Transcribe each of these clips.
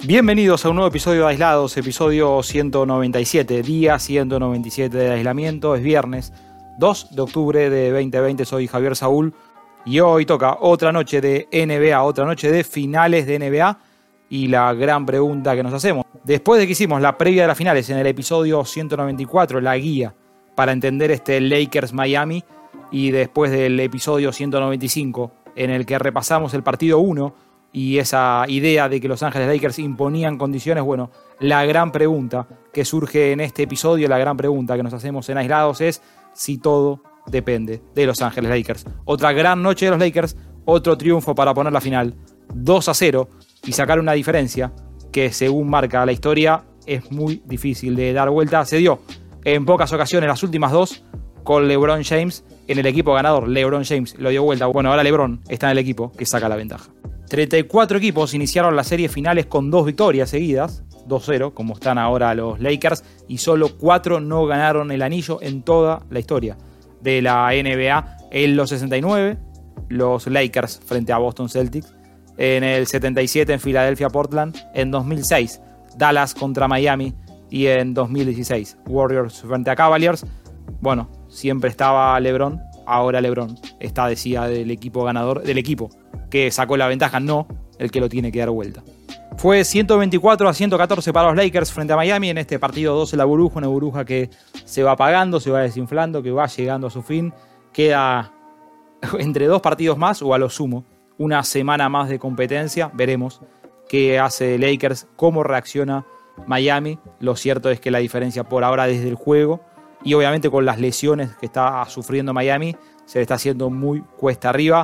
Bienvenidos a un nuevo episodio de Aislados, episodio 197, día 197 de aislamiento. Es viernes 2 de octubre de 2020, soy Javier Saúl y hoy toca otra noche de NBA, otra noche de finales de NBA y la gran pregunta que nos hacemos. Después de que hicimos la previa de las finales en el episodio 194, la guía para entender este Lakers-Miami, y después del episodio 195 en el que repasamos el partido 1 y esa idea de que Los Ángeles Lakers imponían condiciones, bueno, la gran pregunta que surge en este episodio, la gran pregunta que nos hacemos en Aislados es si todo depende de Los Ángeles Lakers. Otra gran noche de los Lakers, otro triunfo para poner la final 2-0 y sacar una diferencia que, según marca la historia, es muy difícil de dar vuelta. Se dio en pocas ocasiones, las últimas dos, con LeBron James en el equipo ganador. LeBron James lo dio vuelta. Bueno, ahora LeBron está en el equipo que saca la ventaja. 34 equipos iniciaron las series finales con 2 victorias seguidas, 2-0, como están ahora los Lakers, y solo 4 no ganaron el anillo en toda la historia de la NBA. En los 69, los Lakers frente a Boston Celtics. En el 77, en Filadelfia, Portland. En 2006, Dallas contra Miami. Y en 2016, Warriors frente a Cavaliers. Bueno, siempre estaba LeBron. Ahora LeBron está, decía, del equipo ganador, del equipo que sacó la ventaja, no el que lo tiene que dar vuelta. Fue 124-114 para los Lakers frente a Miami en este partido 2 en la burbuja, una burbuja que se va apagando, se va desinflando, que va llegando a su fin. Queda entre 2 partidos más o a lo sumo una semana más de competencia. Veremos qué hace Lakers, cómo reacciona Miami. Lo cierto es que la diferencia por ahora desde el juego y obviamente con las lesiones que está sufriendo Miami se le está haciendo muy cuesta arriba.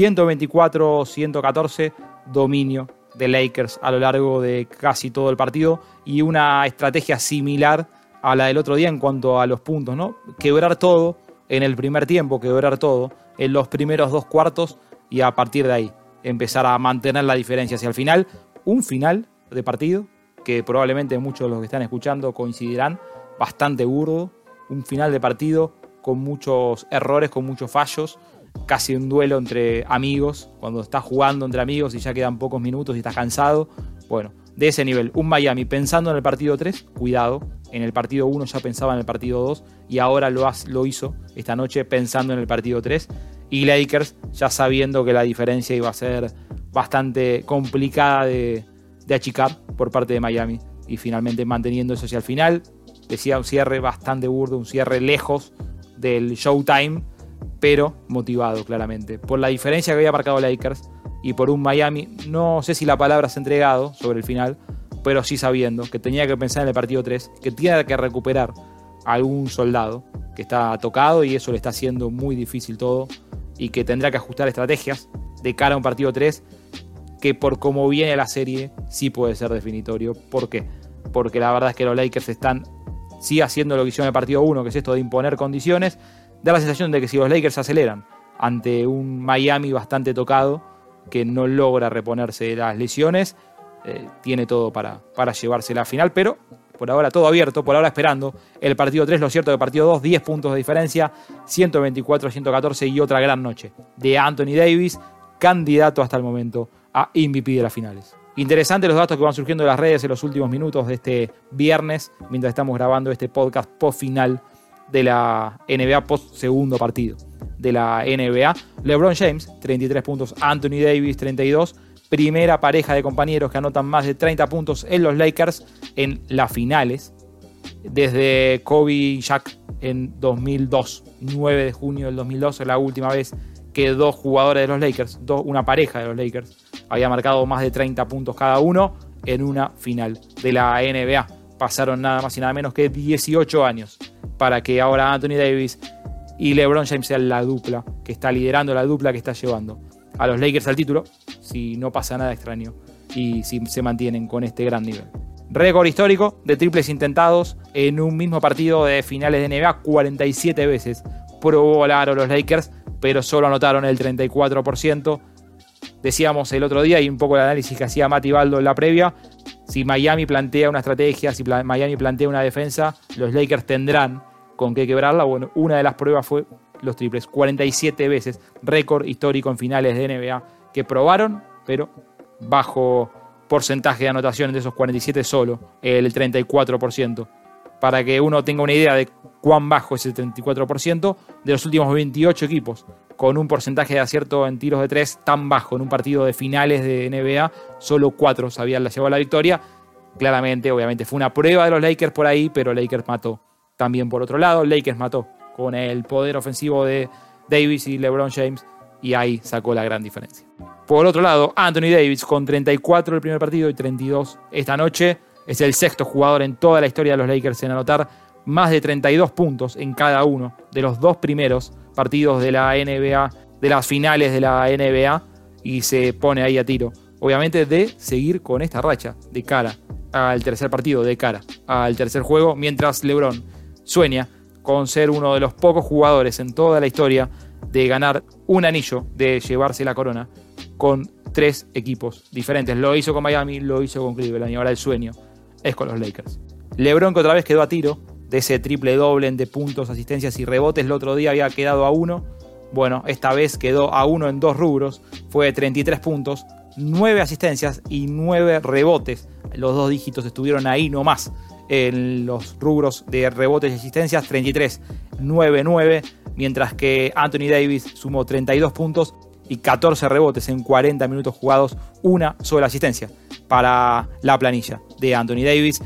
124-114, dominio de Lakers a lo largo de casi todo el partido y una estrategia similar a la del otro día en cuanto a los puntos, ¿no? Quebrar todo en el primer tiempo, quebrar todo en los primeros 2 cuartos y a partir de ahí empezar a mantener la diferencia hacia el final. Un final de partido que probablemente muchos de los que están escuchando coincidirán, bastante burdo. Un final de partido con muchos errores, con muchos fallos, casi un duelo entre amigos, cuando estás jugando entre amigos y ya quedan pocos minutos y estás cansado. Bueno, de ese nivel, un Miami pensando en el partido 3, cuidado, en el partido 1 ya pensaba en el partido 2 y ahora lo hizo esta noche pensando en el partido 3, y Lakers ya sabiendo que la diferencia iba a ser bastante complicada de achicar por parte de Miami y finalmente manteniendo eso hacia el final. Decía, un cierre bastante burdo, un cierre lejos del Showtime, pero motivado claramente por la diferencia que había marcado Lakers y por un Miami, no sé si la palabra se ha entregado sobre el final, pero sí sabiendo que tenía que pensar en el partido 3, que tenía que recuperar a algún soldado que está tocado y eso le está haciendo muy difícil todo y que tendrá que ajustar estrategias de cara a un partido 3 que por cómo viene la serie sí puede ser definitorio. ¿Por qué? Porque la verdad es que los Lakers sigue haciendo lo que hicieron en el partido 1, que es esto de imponer condiciones. Da la sensación de que si los Lakers aceleran ante un Miami bastante tocado, que no logra reponerse de las lesiones, tiene todo para llevarse la final, pero por ahora todo abierto, por ahora esperando el partido 3. Lo cierto, del partido 2, 10 puntos de diferencia, 124-114 y otra gran noche de Anthony Davis, candidato hasta el momento a MVP de las finales. Interesantes los datos que van surgiendo de las redes en los últimos minutos de este viernes, mientras estamos grabando este podcast post final de la NBA, post segundo partido de la NBA. LeBron James, 33 puntos, Anthony Davis, 32. Primera pareja de compañeros que anotan más de 30 puntos en los Lakers en las finales, desde Kobe y Shaq en 2002. 9 de junio del 2002 es la última vez que 2 jugadores de los Lakers, una pareja de los Lakers, había marcado más de 30 puntos cada uno en una final de la NBA. Pasaron nada más y nada menos que 18 años para que ahora Anthony Davis y LeBron James sean la dupla que está liderando, la dupla que está llevando a los Lakers al título, si no pasa nada extraño y si se mantienen con este gran nivel. Récord histórico de triples intentados en un mismo partido de finales de NBA, 47 veces probó el aro los Lakers, pero solo anotaron el 34%. Decíamos el otro día, y un poco el análisis que hacía Mati Baldo en la previa, si Miami plantea una estrategia, si Miami plantea una defensa, los Lakers tendrán con qué quebrarla. Bueno, una de las pruebas fue los triples, 47 veces, récord histórico en finales de NBA que probaron, pero bajo porcentaje de anotación de esos 47 solo, el 34%. Para que uno tenga una idea de cuán bajo es el 34% de los últimos 28 equipos, con un porcentaje de acierto en tiros de 3 tan bajo en un partido de finales de NBA, solo 4 habían llevado a la victoria. Claramente, obviamente, fue una prueba de los Lakers por ahí, pero Lakers mató. También por otro lado, Lakers mató con el poder ofensivo de Davis y LeBron James, y ahí sacó la gran diferencia. Por otro lado, Anthony Davis con 34 el primer partido y 32 esta noche. Es el sexto jugador en toda la historia de los Lakers en anotar más de 32 puntos en cada uno de los 2 primeros partidos de la NBA, de las finales de la NBA, y se pone ahí a tiro, obviamente, de seguir con esta racha de cara al tercer partido, de cara al tercer juego, mientras LeBron sueña con ser uno de los pocos jugadores en toda la historia de ganar un anillo, de llevarse la corona con 3 equipos diferentes. Lo hizo con Miami, lo hizo con Cleveland, y ahora el sueño es con los Lakers. LeBron, que otra vez quedó a tiro de ese triple doble de puntos, asistencias y rebotes. El otro día había quedado a 1. Bueno, esta vez quedó a 1 en 2 rubros. Fue de 33 puntos, 9 asistencias y 9 rebotes. Los 2 dígitos estuvieron ahí nomás en los rubros de rebotes y asistencias. 33, 9, 9. Mientras que Anthony Davis sumó 32 puntos y 14 rebotes en 40 minutos jugados. Una sola asistencia para la planilla de Anthony Davis.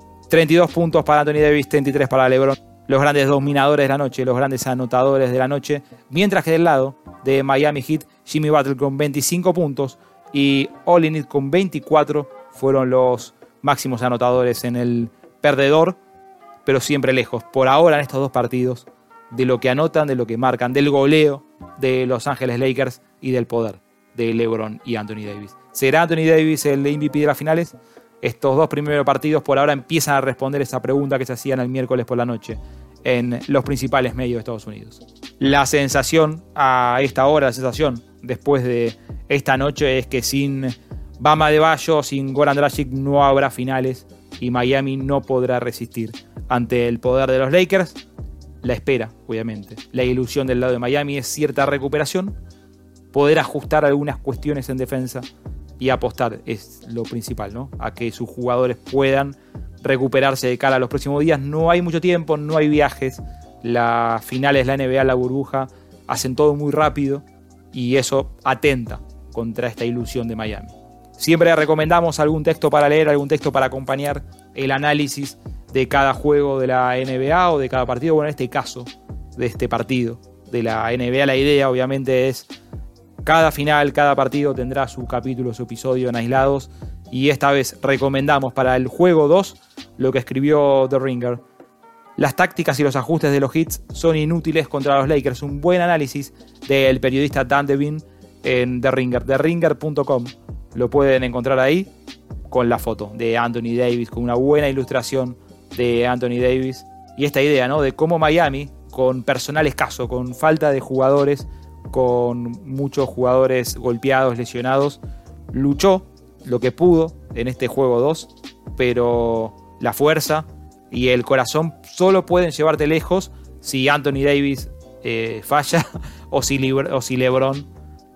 32 puntos para Anthony Davis, 33 para LeBron. Los grandes dominadores de la noche, los grandes anotadores de la noche. Mientras que del lado de Miami Heat, Jimmy Butler con 25 puntos y Olynyk con 24 fueron los máximos anotadores en el perdedor, pero siempre lejos, por ahora en estos 2 partidos, de lo que anotan, de lo que marcan, del goleo de Los Ángeles Lakers y del poder de LeBron y Anthony Davis. ¿Será Anthony Davis el MVP de las finales? Estos 2 primeros partidos por ahora empiezan a responder esa pregunta que se hacían el miércoles por la noche en los principales medios de Estados Unidos. La sensación a esta hora, la sensación después de esta noche es que sin Bam Adebayo, sin Goran Dragic no habrá finales y Miami no podrá resistir ante el poder de los Lakers. La espera, obviamente. La ilusión del lado de Miami es cierta recuperación, poder ajustar algunas cuestiones en defensa y apostar es lo principal, ¿no? A que sus jugadores puedan recuperarse de cara a los próximos días. No hay mucho tiempo, no hay viajes. Las finales de la NBA, la burbuja, hacen todo muy rápido y eso atenta contra esta ilusión de Miami. Siempre recomendamos algún texto para leer, algún texto para acompañar el análisis de cada juego de la NBA o de cada partido. Bueno, en este caso, de este partido de la NBA, la idea obviamente es cada final, cada partido tendrá su capítulo, su episodio en aislados, y esta vez recomendamos para el juego 2 lo que escribió The Ringer. Las tácticas y los ajustes de los Hits son inútiles contra los Lakers. Un buen análisis del periodista Dan Devine en The Ringer, theringer.com. Lo pueden encontrar ahí con la foto de Anthony Davis, con una buena ilustración de Anthony Davis. Y esta idea, ¿no?, de cómo Miami, con personal escaso, con falta de jugadores, con muchos jugadores golpeados, lesionados, luchó lo que pudo en este juego 2, pero la fuerza y el corazón solo pueden llevarte lejos si Anthony Davis falla o si LeBron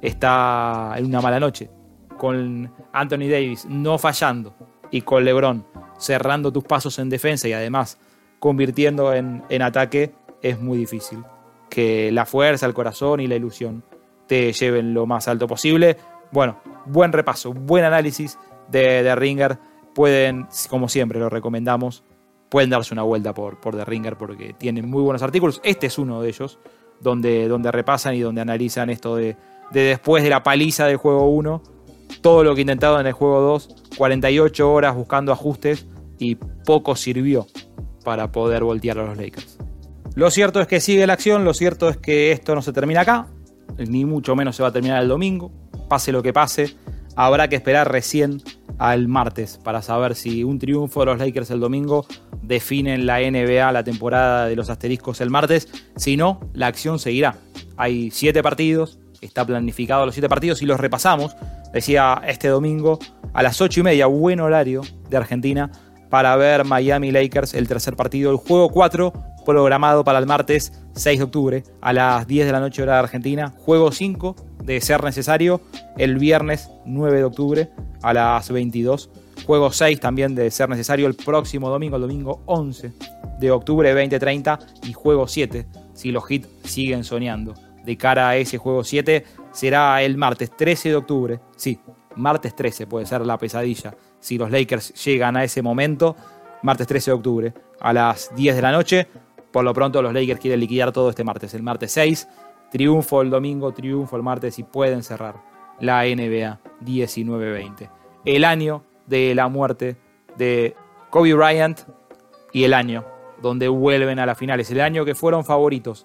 está en una mala noche. Con Anthony Davis no fallando y con LeBron cerrando tus pasos en defensa y además convirtiendo en ataque, es muy difícil que la fuerza, el corazón y la ilusión te lleven lo más alto posible. Bueno, buen repaso, buen análisis de The Ringer. Pueden, como siempre lo recomendamos, pueden darse una vuelta por The Ringer porque tienen muy buenos artículos. Este es uno de ellos, donde repasan y donde analizan esto de después de la paliza del juego 1, todo lo que intentaron en el juego 2, 48 horas buscando ajustes y poco sirvió para poder voltear a los Lakers. Lo cierto es que sigue la acción, lo cierto es que esto no se termina acá, ni mucho menos se va a terminar el domingo. Pase lo que pase, habrá que esperar recién al martes para saber si un triunfo de los Lakers el domingo define en la NBA la temporada de los asteriscos el martes. Si no, la acción seguirá. Hay 7 partidos, está planificado los 7 partidos y los repasamos. Decía este domingo a las 8:30, buen horario de Argentina, para ver Miami Lakers, el tercer partido, el juego 4, programado para el martes 6 de octubre a las 10 de la noche hora de Argentina. Juego 5, de ser necesario, el viernes 9 de octubre a las 22. Juego 6 también, de ser necesario, el próximo domingo, el domingo 11 de octubre de 2030. Y juego 7, si los Heat siguen soñando. De cara a ese juego 7, será el martes 13 de octubre. Sí, martes 13 puede ser la pesadilla. Si los Lakers llegan a ese momento, martes 13 de octubre a las 10 de la noche. Por lo pronto los Lakers quieren liquidar todo este martes. El martes 6, triunfo el domingo, triunfo el martes y pueden cerrar la NBA 19-20. El año de la muerte de Kobe Bryant y el año donde vuelven a las finales. El año que fueron favoritos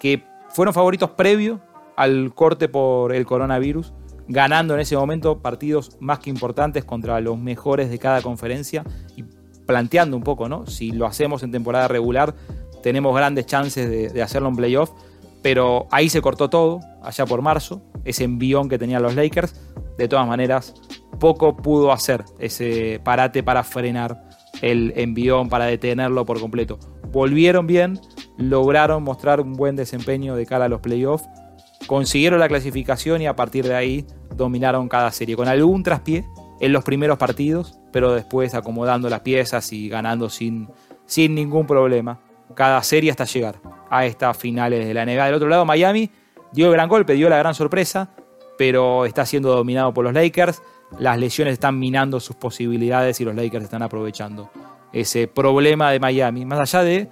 previo al corte por el coronavirus, ganando en ese momento partidos más que importantes contra los mejores de cada conferencia y planteando un poco, ¿no? Si lo hacemos en temporada regular, tenemos grandes chances de hacerlo en playoff, pero ahí se cortó todo, allá por marzo, ese envión que tenían los Lakers. De todas maneras, poco pudo hacer ese parate para frenar el envión, para detenerlo por completo. Volvieron bien, lograron mostrar un buen desempeño de cara a los playoffs, consiguieron la clasificación y a partir de ahí dominaron cada serie, con algún traspié en los primeros partidos, pero después acomodando las piezas y ganando sin ningún problema cada serie hasta llegar a estas finales de la NBA. Del otro lado, Miami dio el gran golpe, dio la gran sorpresa, pero está siendo dominado por los Lakers. Las lesiones están minando sus posibilidades y los Lakers están aprovechando ese problema de Miami, más allá de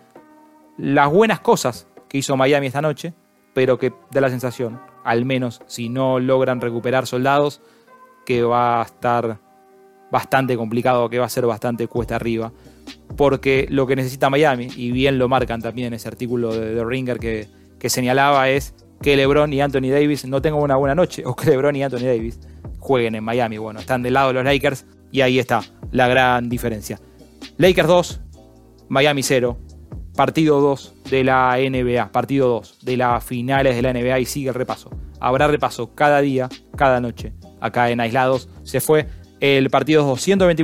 las buenas cosas que hizo Miami esta noche, pero que da la sensación, al menos si no logran recuperar soldados, que va a estar bastante complicado, que va a ser bastante cuesta arriba, porque lo que necesita Miami, y bien lo marcan también en ese artículo de The Ringer que señalaba, es que LeBron y Anthony Davis no tengan una buena noche, o que LeBron y Anthony Davis jueguen en Miami. Bueno, están del lado de los Lakers y ahí está la gran diferencia. Lakers 2, Miami 0, partido 2 de la NBA, partido 2 de las finales de la NBA, y sigue el repaso. Habrá repaso cada día, cada noche, acá en Aislados. Se fue el partido 2,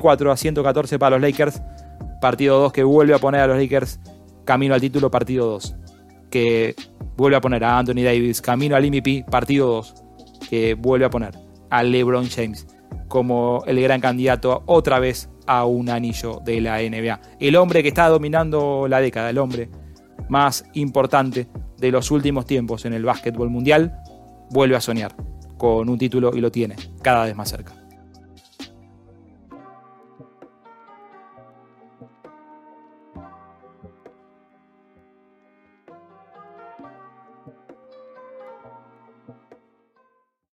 124-114 para los Lakers. Partido 2 que vuelve a poner a los Lakers camino al título. Partido 2 que vuelve a poner a Anthony Davis camino al MVP. Partido 2 que vuelve a poner a LeBron James como el gran candidato otra vez a un anillo de la NBA. El hombre que está dominando la década, el hombre más importante de los últimos tiempos en el básquetbol mundial, vuelve a soñar con un título y lo tiene cada vez más cerca.